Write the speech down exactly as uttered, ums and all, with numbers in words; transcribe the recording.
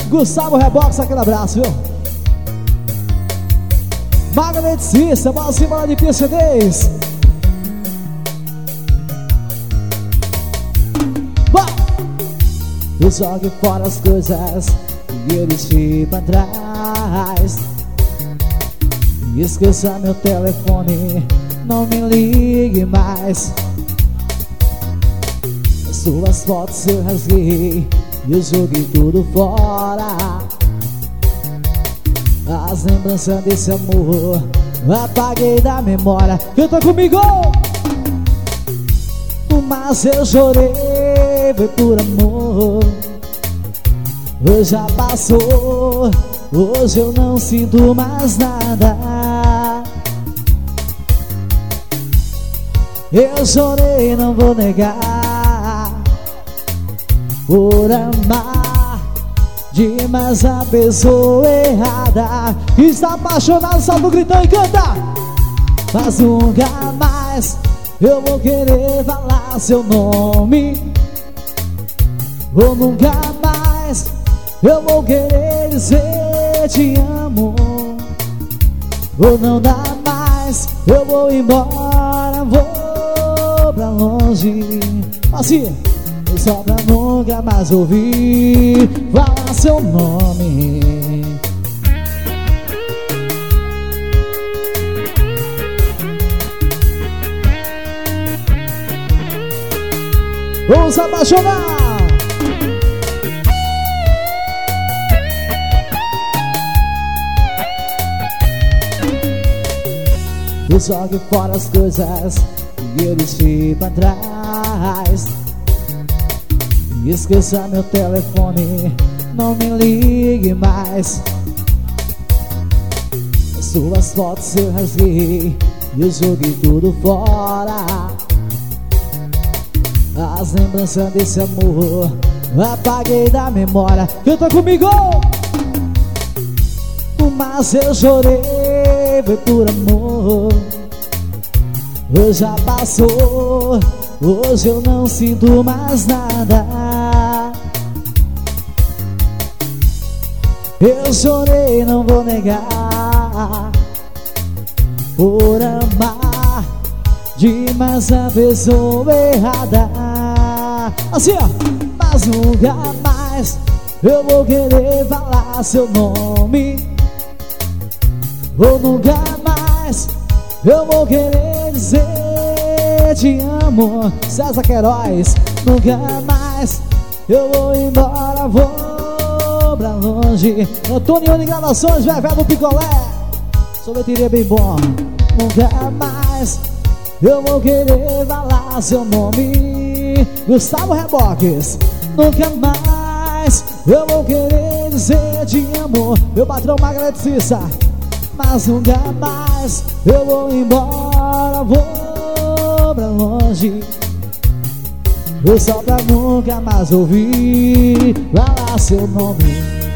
Gustavo Rebox, aquele abraço, viu? Magnet Cissa, bola assim, bola de P C Ds. E jogue fora as coisas e eles ficam atrás. E esqueça meu telefone, não me ligue mais. As suas fotos eu rasguei e eu joguei tudo fora. As lembranças desse amor apaguei da memória. Canta comigo! Mas eu chorei, foi por amor. Hoje já passou, hoje eu não sinto mais nada. Eu chorei, não vou negar, por amar demais a pessoa errada. Está apaixonado, salva o gritão e canta. Mas nunca mais eu vou querer falar seu nome. Ou nunca mais eu vou querer dizer te amo. Ou não dá mais, eu vou embora, vou pra longe. Assim, só pra nunca mais ouvir falar seu nome. Vamos apaixonar! E jogue fora as coisas e eles ficam atrás. E esqueça meu telefone, não me ligue mais. As suas fotos eu rasguei e eu joguei tudo fora. As lembranças desse amor apaguei da memória. Canta comigo! Mas eu chorei, foi por amor. Hoje já passou, hoje eu não sinto mais nada. Eu chorei, não vou negar, por amar demais a pessoa errada. Assim, ó. Mas nunca mais eu vou querer falar seu nome. Ou nunca mais eu vou querer dizer te amo. César Queiroz. Nunca mais eu vou embora, vou pra longe. Antônio de Gravações, Vevé do Picolé, sorveteria bem bom. Nunca mais eu vou querer falar seu nome. Gustavo Rebox. Nunca mais eu vou querer dizer te amo. Meu patrão Magnet Cissa. Mas nunca mais eu vou embora, vou pra longe. Eu só pra nunca mais ouvir falar seu nome.